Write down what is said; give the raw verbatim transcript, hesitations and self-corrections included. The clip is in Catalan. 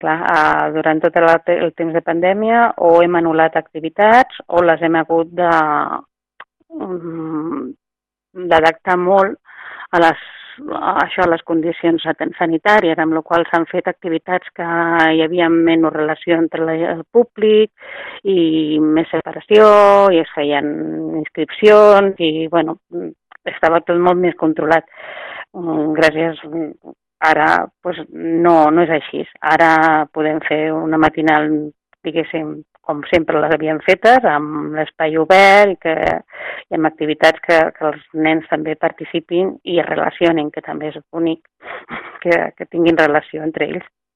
clar, eh, durant tot el, el temps de pandèmia o hem anul·lat activitats o les hem hagut de d'adaptar molt a les, a això, a les condicions sanitàries, amb la qual s'han fet activitats que hi havia menys relació entre el públic i més separació, i es feien inscripcions i, bueno, estava tot molt més controlat. Gràcies, ara pues, no, no és així. Ara podem fer una matinal, diguéssim, com sempre les havíem fetes, amb l'espai obert i, que, i amb activitats que, que els nens també participin i es relacionin, que també és bonic, que, que tinguin relació entre ells.